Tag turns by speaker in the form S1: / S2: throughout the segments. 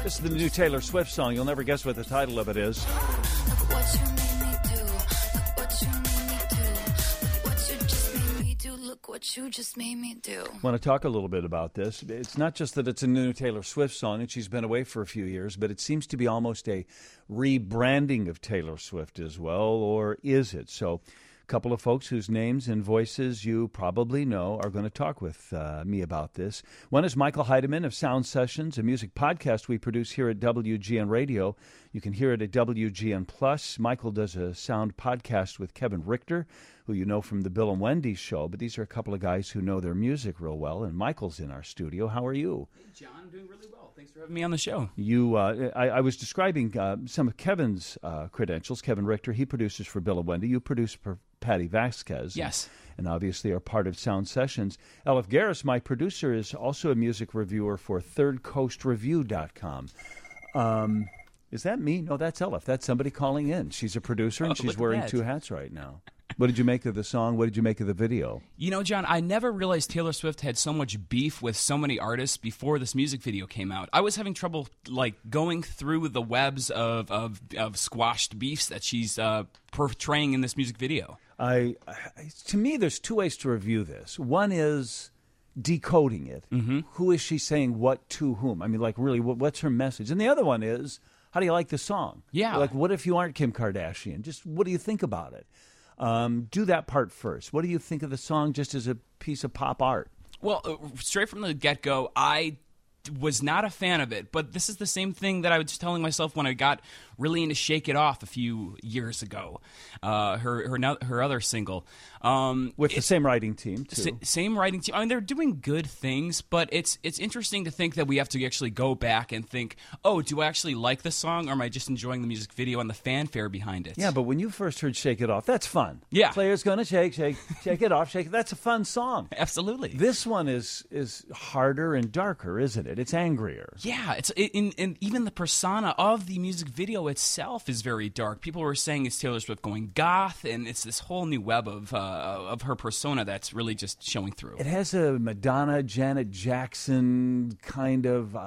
S1: This is the new Taylor Swift song. You'll never guess what the title of it is.
S2: What you just made me do.
S1: I want to talk a little bit about this. It's not just that it's a new Taylor Swift song and she's been away for a few years, but it seems to be almost a rebranding of Taylor Swift as well, or is it? So a couple of folks whose names and voices you probably know are going to talk with me about this. One is Michael Heidemann of Sound Sessions, a music podcast we produce here at WGN Radio. You can hear it at WGN Plus. Michael does a sound podcast with Kevin Richter, who you know from the Bill and Wendy show, but these are a couple of guys who know their music real well, and Michael's in our studio. How are you?
S3: Hey, John, I'm doing really well. Thanks for having me on the show.
S1: I was describing some of Kevin's credentials. Kevin Richter, he produces for Bill and Wendy. You produce for Patty Vasquez.
S3: Yes.
S1: And obviously are part of Sound Sessions. Elif Garris, my producer, is also a music reviewer for thirdcoastreview.com. Is that me? No, that's Elif. That's somebody calling in. She's a producer, and she's wearing two hats right now. What did you make of the song? What did you make of the video?
S3: You know, John, I never realized Taylor Swift had so much beef with so many artists before this music video came out. I was having trouble, going through the webs of squashed beefs that she's portraying in this music video.
S1: To me, there's two ways to review this. One is decoding it. Mm-hmm. Who is she saying what to whom? I mean, really, what's her message? And the other one is, how do you like the song?
S3: Yeah.
S1: What if you aren't Kim Kardashian? Just what do you think about it? Do that part first. What do you think of the song just as a piece of pop art?
S3: Well, straight from the get-go, I was not a fan of it, but this is the same thing that I was telling myself when I got really into Shake It Off a few years ago, her other single.
S1: With the same writing team, too.
S3: Same writing team. I mean, they're doing good things, but it's interesting to think that we have to actually go back and think, oh, do I actually like the song, or am I just enjoying the music video and the fanfare behind it?
S1: Yeah, but when you first heard Shake It Off, that's fun.
S3: Yeah.
S1: Player's gonna shake it off, shake it. That's a fun song.
S3: Absolutely.
S1: This one is harder and darker, isn't it? It's angrier.
S3: Yeah, and even the persona of the music video itself is very dark. People were saying it's Taylor Swift going goth, and it's this whole new web of her persona that's really just showing through.
S1: It has a Madonna, Janet Jackson kind of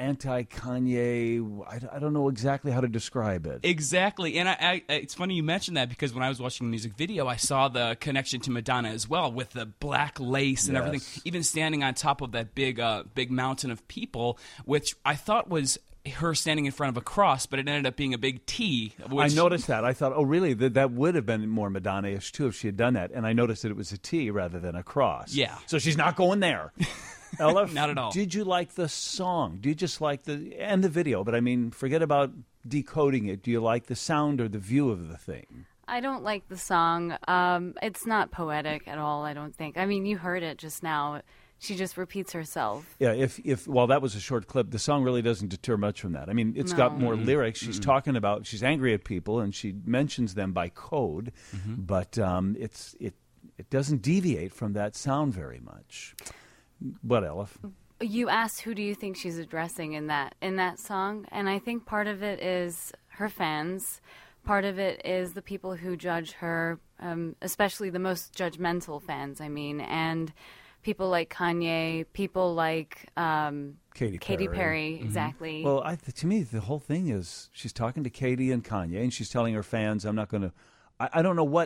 S1: anti-Kanye. I don't know exactly how to describe it.
S3: Exactly, and it's funny you mentioned that because when I was watching the music video, I saw the connection to Madonna as well with the black lace and everything, even standing on top of that big mountain of people, which I thought was her standing in front of a cross, but it ended up being a big T.
S1: I noticed that. I thought, oh, really? That would have been more Madonna-ish, too, if she had done that. And I noticed that it was a T rather than a cross.
S3: Yeah.
S1: So she's not going there. Elif,
S3: not at all.
S1: Did you like the song? Do you just like the video? But, I mean, forget about decoding it. Do you like the sound or the view of the thing?
S4: I don't like the song. It's not poetic at all, I don't think. I mean, you heard it just now. She just repeats herself.
S1: Yeah, if while that was a short clip, the song really doesn't deter much from that. I mean, it's got more lyrics. She's talking about, she's angry at people, and she mentions them by code, but it doesn't deviate from that sound very much. What, Elif?
S4: You asked who do you think she's addressing in that song, and I think part of it is her fans. Part of it is the people who judge her, especially the most judgmental fans, and people like Kanye, people like Katy Perry, exactly.
S1: Well, to me, the whole thing is she's talking to Katy and Kanye, and she's telling her fans, I'm not going to, I don't know what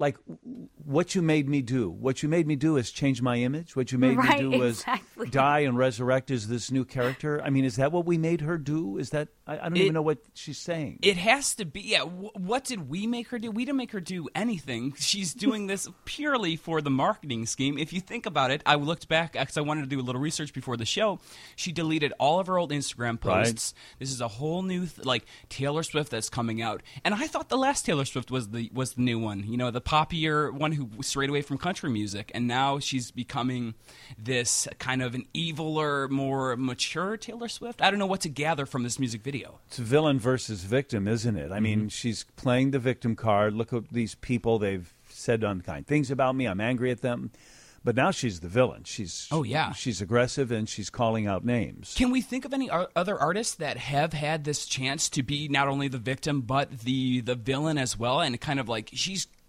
S1: you made me do. What you made me do is change my image. What you made me do was die and resurrect as this new character. I mean, is that what we made her do? Is that, I don't even know what she's saying.
S3: It has to be, yeah. What did we make her do? We didn't make her do anything. She's doing this purely for the marketing scheme. If you think about it, I looked back because I wanted to do a little research before the show. She deleted all of her old Instagram posts. Right. This is a whole new, Taylor Swift that's coming out. And I thought the last Taylor Swift was the new one, the poppier one who strayed away from country music, and now she's becoming this kind of an eviler, more mature Taylor Swift. I don't know what to gather from this music video.
S1: It's villain versus victim, isn't it? I mean, she's playing the victim card. Look at these people. They've said unkind things about me. I'm angry at them. But now she's the villain. She's aggressive, and she's calling out names.
S3: Can we think of any other artists that have had this chance to be not only the victim but the villain as well? And kind of she's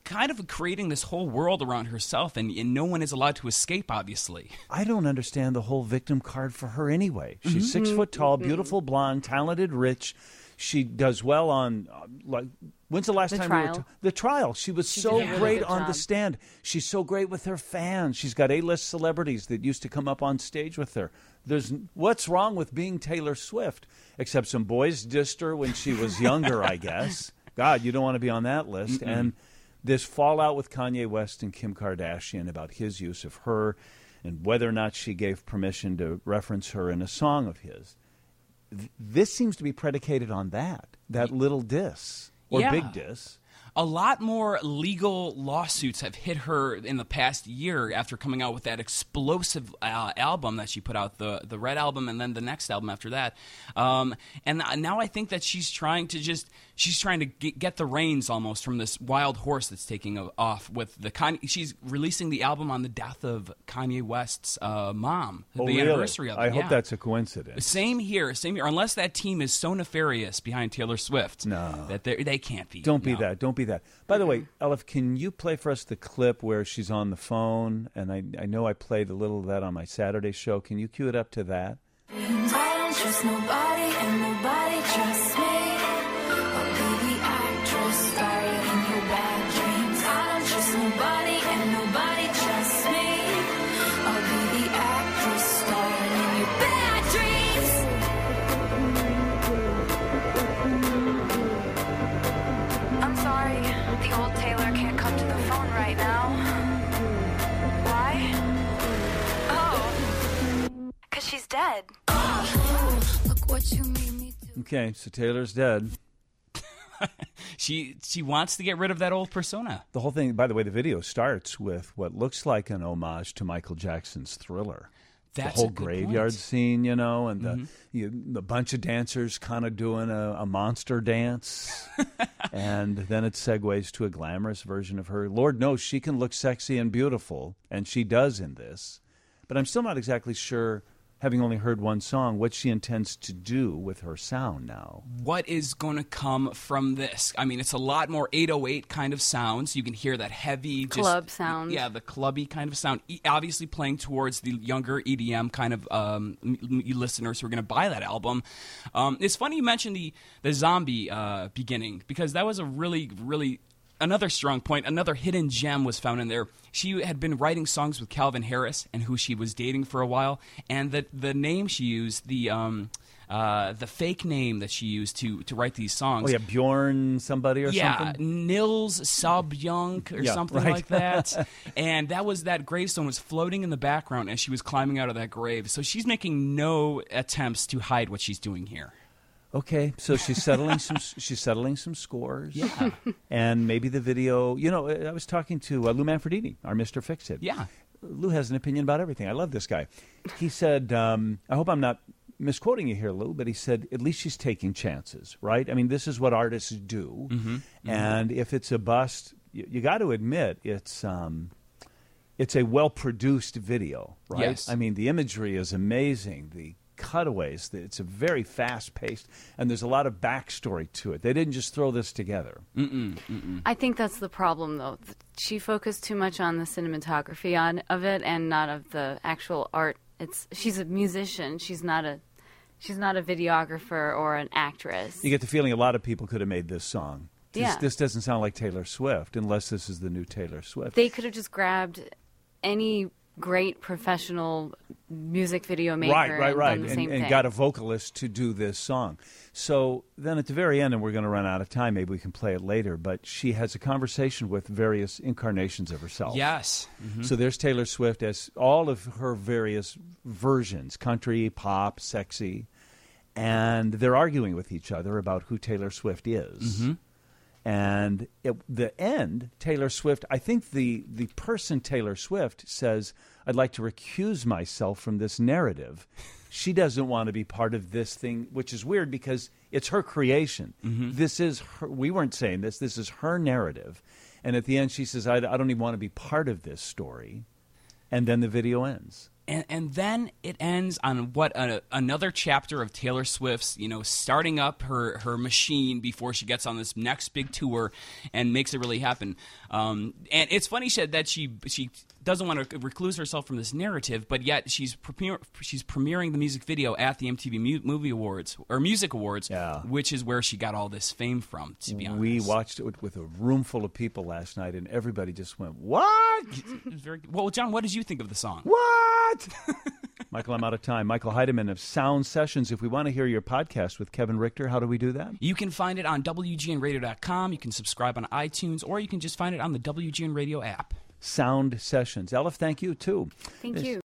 S3: kind of creating this whole world around herself, and no one is allowed to escape, obviously.
S1: I don't understand the whole victim card for her anyway. She's 6 foot tall, beautiful blonde, talented, rich. She does well on, when's the last time
S4: Trial.
S1: The Trial. She was so
S4: did a really
S1: great
S4: good
S1: on the
S4: job.
S1: stand. She's so great with her fans. She's got A-list celebrities that used to come up on stage with her. What's wrong with being Taylor Swift? Except some boys dissed her when she was younger, I guess. God, you don't want to be on that list. And this fallout with Kanye West and Kim Kardashian about his use of her and whether or not she gave permission to reference her in a song of his. This seems to be predicated on that little diss or
S3: Yeah.
S1: big diss.
S3: A lot more legal lawsuits have hit her in the past year after coming out with that explosive album that she put out, the Red album, and then the next album after that. And now I think that she's trying to get the reins almost from this wild horse that's taking off with the Kanye. She's releasing the album on the death of Kanye West's mom, the
S1: Really?
S3: anniversary of it.
S1: I hope
S3: yeah.
S1: that's a coincidence.
S3: Same here. Unless that team is so nefarious behind Taylor Swift, that they can't be.
S1: Don't be
S3: No.
S1: that. Don't be that. By the way, Elif, can you play for us the clip where she's on the phone? And I know I played a little of that on my Saturday show. Can you cue it up to that?
S2: I don't trust nobody, and nobody trusts me. I'll be the actress starring in your bad dreams. I don't trust nobody, and nobody trusts me. I'll be the actress starring in your bad dreams. I'm sorry, the old Taylor can't come to the phone right now. Why? Oh. 'Cause she's dead. Look what you made me do.
S1: Okay, so Taylor's dead.
S3: She wants to get rid of that old persona.
S1: The whole thing, by the way, the video starts with what looks like an homage to Michael Jackson's Thriller.
S3: That's
S1: the whole
S3: a good
S1: graveyard
S3: point.
S1: scene, and the bunch of dancers kind of doing a monster dance. And then it segues to a glamorous version of her. Lord knows she can look sexy and beautiful, and she does in this. But I'm still not exactly sure, having only heard one song, what she intends to do with her sound now.
S3: What is going to come from this? I mean, it's a lot more 808 kind of sounds. You can hear that heavy
S4: Club sound.
S3: Yeah, the clubby kind of sound. Obviously playing towards the younger EDM kind of listeners who are going to buy that album. It's funny you mentioned the zombie beginning, because that was a really, really... Another strong point, another hidden gem was found in there. She had been writing songs with Calvin Harris, and who she was dating for a while, and the name she used, the fake name that she used to write these songs.
S1: Oh, yeah, Bjorn somebody or
S3: Yeah,
S1: something?
S3: Nils Sobjunk or
S1: Yeah,
S3: something
S1: right.
S3: like that. And that gravestone was floating in the background as she was climbing out of that grave. So she's making no attempts to hide what she's doing here.
S1: Okay, so she's settling some scores.
S3: Yeah.
S1: And maybe the video, I was talking to Lou Manfredini, our Mr. Fix-It.
S3: Yeah.
S1: Lou has an opinion about everything. I love this guy. He said, I hope I'm not misquoting you here, Lou, but he said, at least she's taking chances, right? I mean, this is what artists do. And if it's a bust, you got to admit it's a well-produced video, right?
S3: Yes.
S1: I mean, the imagery is amazing. The cutaways, it's a very fast-paced, and there's a lot of backstory to it. They didn't just throw this together.
S4: I think that's the problem, though. She focused too much on the cinematography of it and not of the actual art. She's a musician. She's not a videographer or an actress.
S1: You get the feeling a lot of people could have made this song.
S4: Yeah.
S1: This doesn't sound like Taylor Swift, unless this is the new Taylor Swift.
S4: They could have just grabbed any great professional music video maker
S1: Right.
S4: and done the same
S1: And
S4: thing.
S1: got a vocalist to do this song. So then at the very end, and we're going to run out of time, maybe we can play it later, but she has a conversation with various incarnations of herself.
S3: Yes.
S1: So there's Taylor Swift as all of her various versions, country, pop, sexy, and they're arguing with each other about who Taylor Swift is. And at the end, Taylor Swift, I think the person Taylor Swift says, I'd like to recuse myself from this narrative. She doesn't want to be part of this thing, which is weird because it's her creation. This is her, we weren't saying this is her narrative. And at the end, she says, I don't even want to be part of this story. And then the video ends.
S3: And then it ends on another chapter of Taylor Swift's, starting up her machine before she gets on this next big tour and makes it really happen. And it's funny that she doesn't want to recluse herself from this narrative, but yet she's premiering the music video at the MTV Movie Awards or Music Awards, which is where she got all this fame from. To be honest,
S1: we watched it with a room full of people last night, and everybody just went, "What?"
S3: Well, John, what did you think of the song?
S1: What? Michael, I'm out of time. Michael Heidemann of Sound Sessions. If we want to hear your podcast with Kevin Richter, how do we do that?
S3: You can find it on WGNradio.com. You can subscribe on iTunes, or you can just find it on the WGN Radio app.
S1: Sound Sessions. Elif, thank you, too.
S4: Thank you.